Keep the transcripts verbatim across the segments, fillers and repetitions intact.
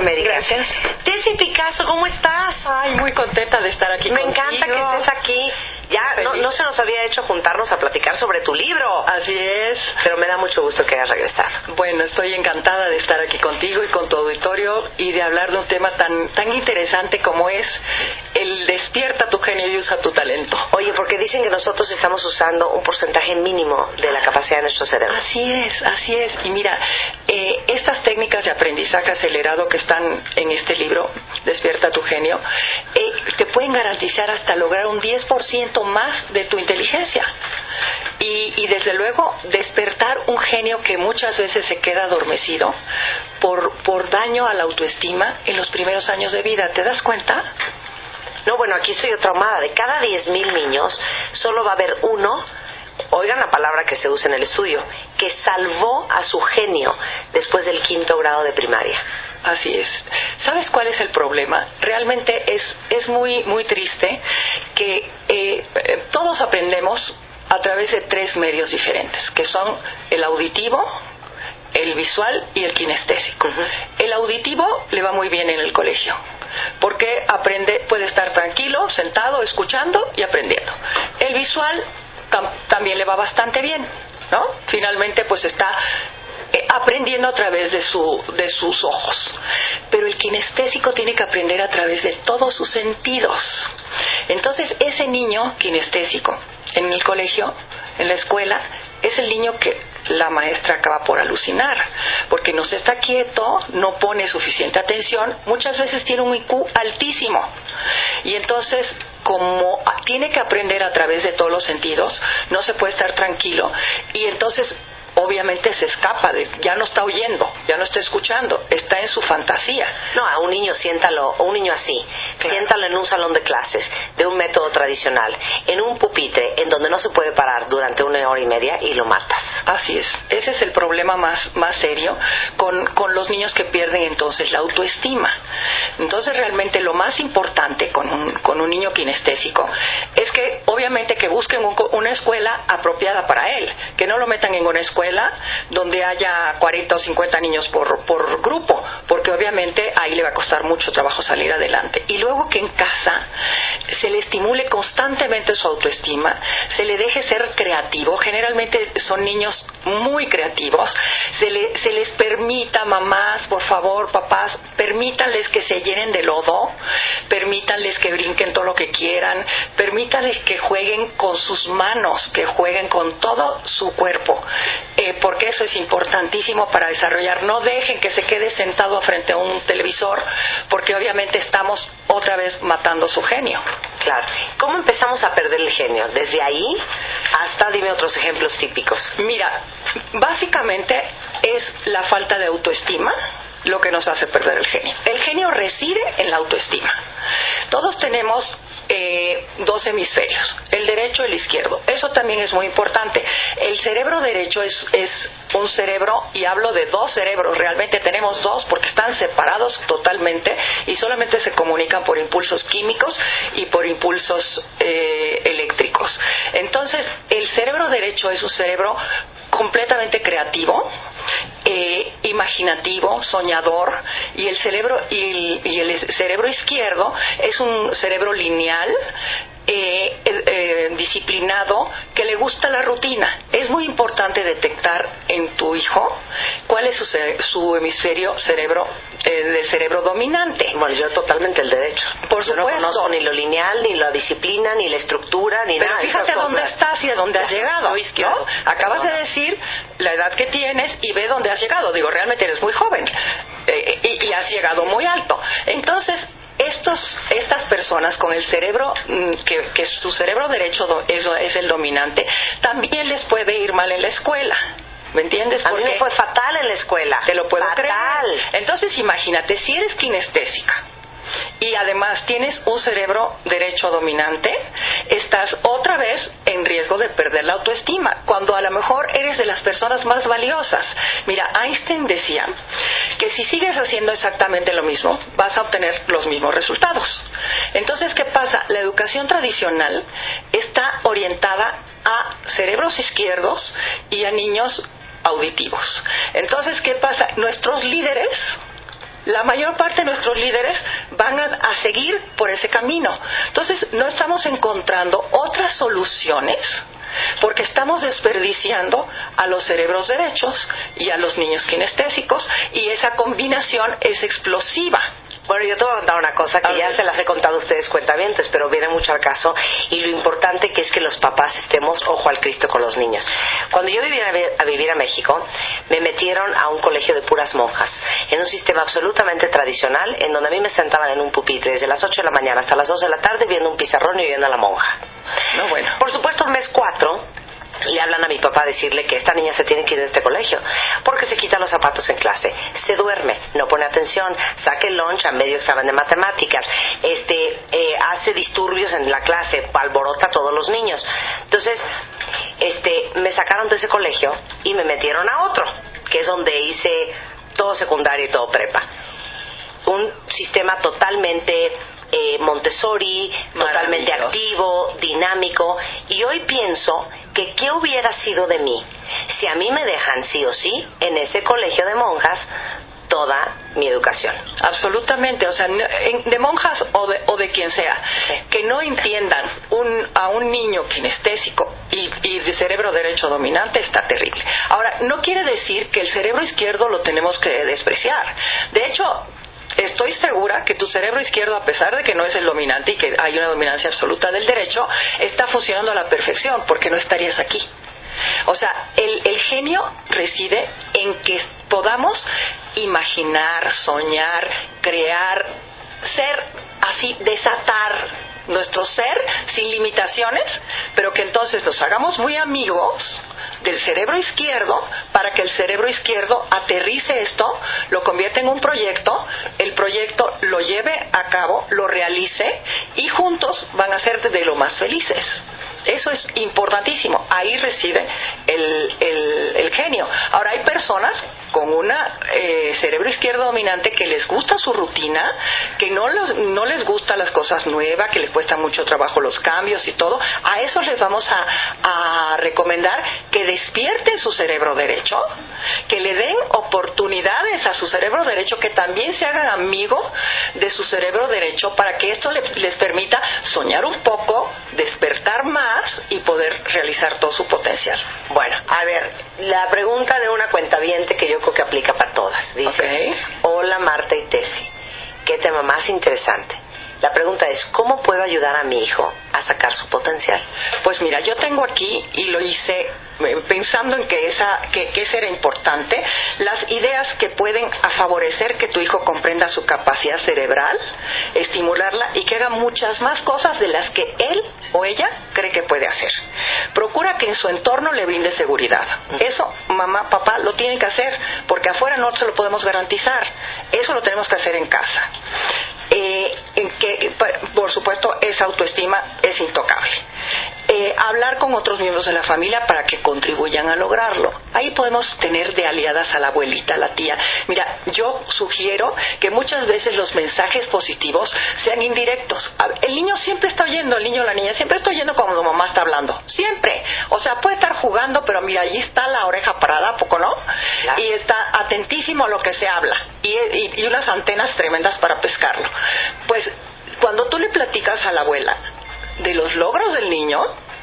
América. Gracias. Tessy Picasso, ¿cómo estás? Ay, muy contenta de estar aquí Me contigo. encanta que estés aquí. Ya no, no se nos había hecho juntarnos a platicar sobre tu libro. Así es. Pero me da mucho gusto que hayas regresado. Bueno, estoy encantada de estar aquí contigo y con tu auditorio y de hablar de un tema tan tan interesante como es el despierta tu genio y usa tu talento. Oye, porque dicen que nosotros estamos usando un porcentaje mínimo de la capacidad de nuestro cerebro. Así es, así es. Y mira, eh, estas técnicas de aprendizaje acelerado que están en este libro, Despierta tu genio, eh, te pueden garantizar hasta lograr un diez por ciento más de tu inteligencia. Y, y desde luego despertar un genio que muchas veces se queda adormecido por, por daño a la autoestima en los primeros años de vida. ¿Te das cuenta? No, bueno, aquí estoy yo traumada. De cada diez mil niños, solo va a haber uno, oigan la palabra que se usa en el estudio, que salvó a su genio después del quinto grado de primaria. Así es. ¿Sabes cuál es el problema? Realmente es, es muy, muy triste que eh, todos aprendemos a través de tres medios diferentes, que son el auditivo, el visual y el kinestésico. Uh-huh. El auditivo le va muy bien en el colegio, porque aprende, puede estar tranquilo, sentado, escuchando y aprendiendo. El visual tam- también le va bastante bien, ¿no? Finalmente, pues está eh, aprendiendo a través de su de sus ojos. Pero el kinestésico tiene que aprender a través de todos sus sentidos. Entonces, ese niño kinestésico en el colegio, en la escuela, es el niño que la maestra acaba por alucinar, porque no se está quieto, no pone suficiente atención, muchas veces tiene un I Q altísimo, y entonces como tiene que aprender a través de todos los sentidos, no se puede estar tranquilo, y entonces obviamente se escapa, de, ya no está oyendo, ya no está escuchando, está en su fantasía. No, a un niño siéntalo, o un niño así, claro. Siéntalo en un salón de clases, de un método tradicional, en un pupitre, en donde no se puede parar durante una hora y media y lo matas. Así es, ese es el problema más, más serio con, con los niños que pierden entonces la autoestima. Entonces realmente lo más importante con un, con un niño kinestésico es que obviamente que busquen un, una escuela apropiada para él, que no lo metan en una escuela donde haya cuarenta o cincuenta niños por, por grupo, porque obviamente ahí le va a costar mucho trabajo salir adelante. Y luego que en casa se le estimule constantemente su autoestima, se le deje ser creativo. Generalmente son niños muy creativos, se, le, se les permita, mamás, por favor, papás, permítanles que se llenen de lodo, permítanles que brinquen todo lo que quieran, permítanles que jueguen con sus manos, que jueguen con todo su cuerpo. Eh, porque eso es importantísimo para desarrollar. No dejen que se quede sentado frente a un televisor, porque obviamente estamos otra vez matando su genio. Claro. ¿Cómo empezamos a perder el genio? Desde ahí hasta, dime otros ejemplos típicos. Mira, básicamente es la falta de autoestima lo que nos hace perder el genio. El genio reside en la autoestima. Todos tenemos Eh, dos hemisferios, el derecho y el izquierdo. Eso también es muy importante. El cerebro derecho es, es un cerebro, y hablo de dos cerebros, realmente tenemos dos porque están separados totalmente y solamente se comunican por impulsos químicos y por impulsos eh, eléctricos. Entonces, el cerebro derecho es un cerebro completamente creativo, eh, imaginativo, soñador, y el cerebro y el, y el cerebro izquierdo es un cerebro lineal, eh, eh, disciplinado, que le gusta la rutina. Es muy importante detectar en tu hijo cuál es su, su hemisferio cerebro eh, del cerebro dominante. Bueno, yo totalmente el derecho. Por yo supuesto. No conozco ni lo lineal, ni la disciplina, ni la estructura, ni Pero nada. Pero fíjate dónde estás y a dónde has llegado, ¿no? Acabas de decir la edad que tienes y ve dónde has llegado. Digo, realmente eres muy joven eh, y, y has llegado muy alto. Entonces, Estos, estas personas con el cerebro, que, que su cerebro derecho es, es el dominante, también les puede ir mal en la escuela. ¿Me entiendes? A mí me fue fatal en la escuela. Te lo puedo fatal. creer. Entonces imagínate, si eres kinestésica y además tienes un cerebro derecho dominante, estás otra vez en riesgo de perder la autoestima, cuando a lo mejor eres de las personas más valiosas. Mira, Einstein decía que si sigues haciendo exactamente lo mismo, vas a obtener los mismos resultados. Entonces, ¿qué pasa? La educación tradicional está orientada a cerebros izquierdos y a niños auditivos. Entonces, ¿qué pasa? Nuestros líderes la mayor parte de nuestros líderes van a, a seguir por ese camino. Entonces, no estamos encontrando otras soluciones porque estamos desperdiciando a los cerebros derechos y a los niños kinestésicos, y esa combinación es explosiva. Bueno, yo te voy a contar una cosa que ya se las he contado a ustedes cuentavientes, pero viene mucho al caso, y lo importante que es que los papás estemos ojo al Cristo con los niños. Cuando yo vivía a vivir a México, me metieron a un colegio de puras monjas, en un sistema absolutamente tradicional, en donde a mí me sentaban en un pupitre desde las ocho de la mañana hasta las dos de la tarde viendo un pizarrón y oyendo a la monja. No, bueno. Por supuesto, mes cuatro le hablan a mi papá a decirle que esta niña se tiene que ir de este colegio porque se quita los zapatos en clase, se duerme, no pone atención, saca el lunch a medio examen de matemáticas, este eh, hace disturbios en la clase, alborota a todos los niños. Entonces este me sacaron de ese colegio y me metieron a otro, que es donde hice todo secundaria y todo prepa. Un sistema totalmente Eh, Montessori, totalmente activo, dinámico, y hoy pienso que qué hubiera sido de mí si a mí me dejan sí o sí en ese colegio de monjas toda mi educación. Absolutamente, o sea, de monjas o de, o de quien sea, sí. Que no entiendan un, a un niño kinestésico y, y de cerebro derecho dominante está terrible. Ahora, no quiere decir que el cerebro izquierdo lo tenemos que despreciar. De hecho, estoy segura que tu cerebro izquierdo, a pesar de que no es el dominante y que hay una dominancia absoluta del derecho, está funcionando a la perfección, porque no estarías aquí. O sea, el, el genio reside en que podamos imaginar, soñar, crear, ser así, desatar nuestro ser sin limitaciones, pero que entonces nos hagamos muy amigos del cerebro izquierdo para que el cerebro izquierdo aterrice esto, lo convierta en un proyecto, el proyecto lo lleve a cabo, lo realice, y juntos van a ser de lo más felices. Eso es importantísimo. Ahí reside el, el, el genio. Ahora, hay personas con un eh, cerebro izquierdo dominante que les gusta su rutina, que no, los, no les gustan las cosas nuevas, que les cuesta mucho trabajo los cambios y todo. A esos les vamos a, a recomendar que despierten su cerebro derecho, que le den oportunidades a su cerebro derecho, que también se hagan amigos de su cerebro derecho, para que esto les, les permita soñar un poco, despertar más y poder realizar todo su potencial. Bueno, a ver, la pregunta de una cuentaviente que yo creo que aplica para todas. Dice, okay. Hola Marta y Tessy, qué tema más interesante. La pregunta es, ¿cómo puedo ayudar a mi hijo a sacar su potencial? Pues mira, yo tengo aquí, y lo hice pensando en que esa que, que eso era importante, las ideas que pueden a favorecer que tu hijo comprenda su capacidad cerebral, estimularla y que haga muchas más cosas de las que él o ella cree que puede hacer. Procura que en su entorno le brinde seguridad. Eso, mamá, papá, lo tienen que hacer, porque afuera no se lo podemos garantizar. Eso lo tenemos que hacer en casa. Eh, en que, por supuesto, esa autoestima es intocable. Eh, hablar con otros miembros de la familia para que contribuyan a lograrlo. Ahí podemos tener de aliadas a la abuelita, a la tía. Mira, yo sugiero que muchas veces los mensajes positivos sean indirectos. El niño siempre está oyendo, el niño o la niña siempre está oyendo cuando mamá está hablando. Siempre. O sea, puede estar jugando, pero mira, allí está la oreja parada, ¿a poco no? Claro. Y está atentísimo a lo que se habla. Y, y, y unas antenas tremendas para pescarlo. Pues, cuando tú le platicas a la abuela de los logros del niño,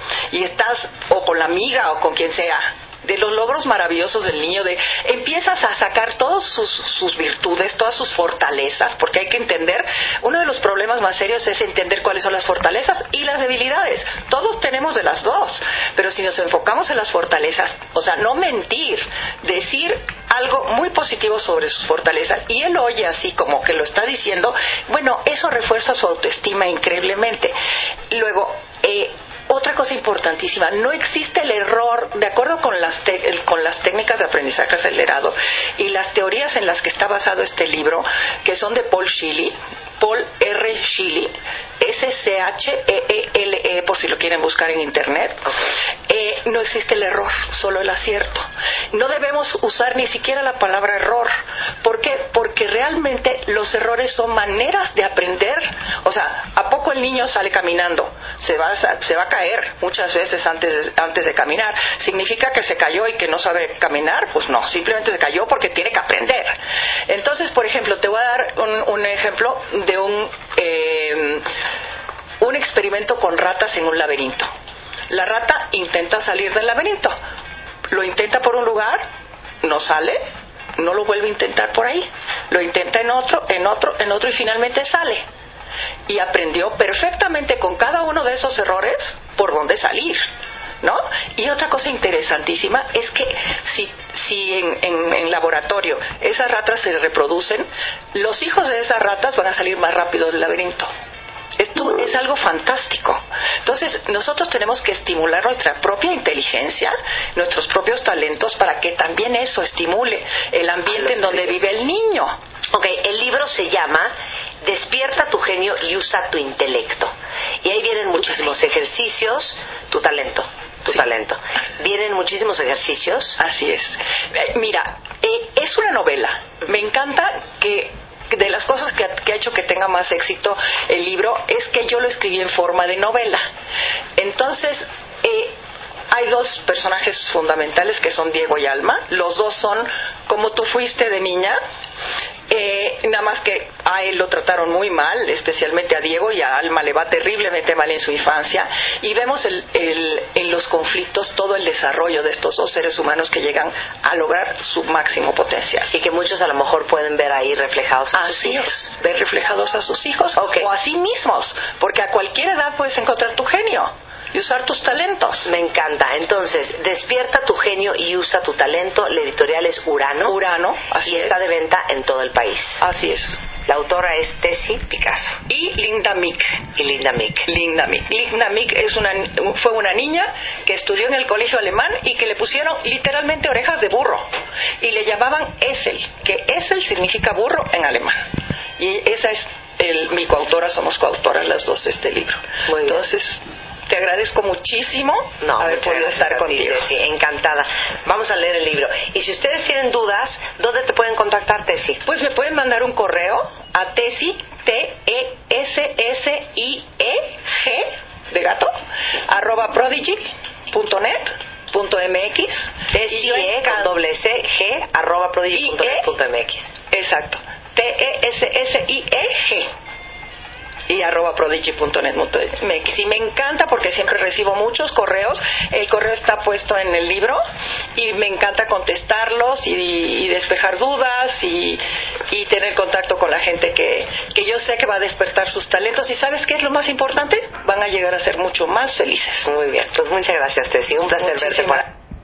y estás o con la amiga o con quien sea, de los logros maravillosos del niño, de empiezas a sacar todas sus, sus virtudes, todas sus fortalezas, porque hay que entender, uno de los problemas más serios es entender cuáles son las fortalezas y las debilidades. Todos tenemos de las dos, pero si nos enfocamos en las fortalezas, o sea, no mentir, decir algo muy positivo sobre sus fortalezas, y él oye así como que lo está diciendo, bueno, eso refuerza su autoestima increíblemente. Luego, eh, otra cosa importantísima, no existe el error, de acuerdo con las, te, con las técnicas de aprendizaje acelerado y las teorías en las que está basado este libro, que son de Paul Scheele, Paul R. Scheele, S C H E E L E, por si lo quieren buscar en internet. Eh, no existe el error, solo el acierto. No debemos usar ni siquiera la palabra error. ¿Por qué? Porque realmente los errores son maneras de aprender. O sea, ¿a poco tampoco el niño sale caminando, se va, se va a caer muchas veces antes de, antes de caminar. ¿Significa que se cayó y que no sabe caminar? Pues no, simplemente se cayó porque tiene que aprender. Entonces, por ejemplo, te voy a dar un, un ejemplo de un, eh, un experimento con ratas en un laberinto. La rata intenta salir del laberinto, lo intenta por un lugar, no sale, no lo vuelve a intentar por ahí, lo intenta en otro, en otro, en otro y finalmente sale. Y aprendió perfectamente con cada uno de esos errores por dónde salir, ¿no? Y otra cosa interesantísima es que si, si en, en, en laboratorio esas ratas se reproducen, los hijos de esas ratas van a salir más rápido del laberinto. Esto es algo fantástico. Entonces, nosotros tenemos que estimular nuestra propia inteligencia, nuestros propios talentos, para que también eso estimule el ambiente en donde vive el niño. Ok, el libro se llama Despierta tu genio y usa tu intelecto. Y ahí vienen muchísimos ejercicios, tu talento, tu sí. talento. Vienen muchísimos ejercicios. Así es. Eh, mira, eh, es una novela. Me encanta que de las cosas que ha, que ha hecho que tenga más éxito el libro es que yo lo escribí en forma de novela. Entonces, eh, hay dos personajes fundamentales que son Diego y Alma. Los dos son como tú fuiste de niña. Eh, nada más que a él lo trataron muy mal, especialmente a Diego, y a Alma le va terriblemente mal en su infancia, y vemos el, el, en los conflictos todo el desarrollo de estos dos seres humanos que llegan a lograr su máximo potencial. Y que muchos a lo mejor pueden ver ahí reflejados a sus hijos. Es, ver reflejados a sus hijos okay. o a sí mismos, porque a cualquier edad puedes encontrar tu genio y usar tus talentos. Me encanta. Entonces, Despierta tu genio y usa tu talento. La editorial es Urano. Urano, así y es. Está de venta en todo el país. Así es. La autora es Tessie Picasso. Y Linda Mick. Y Linda Mick. Linda Mick. Linda Mick es una, fue una niña que estudió en el colegio alemán y que le pusieron literalmente orejas de burro. Y le llamaban Esel, que Esel significa burro en alemán. Y esa es el, mi coautora, somos coautoras las dos de este libro. Muy bien. Entonces, te agradezco muchísimo no, haber podido estar contigo. Sí, encantada. Vamos a leer el libro. Y si ustedes tienen dudas, ¿dónde te pueden contactar, Tessie? Pues me pueden mandar un correo a Tessie, T E S S I E G, de gato, arroba prodigy punto net punto m x. Tessie con doble S, G, arroba prodigy punto net punto m x. Exacto. T E S S I E G. Y arroba prodigy punto net punto m x. Y me encanta porque siempre recibo muchos correos. El correo está puesto en el libro y me encanta contestarlos y, y despejar dudas y, y tener contacto con la gente que, que yo sé que va a despertar sus talentos. ¿Y sabes qué es lo más importante? Van a llegar a ser mucho más felices. Muy bien, pues muchas gracias, Tessie. Un placer Muchísimas verte por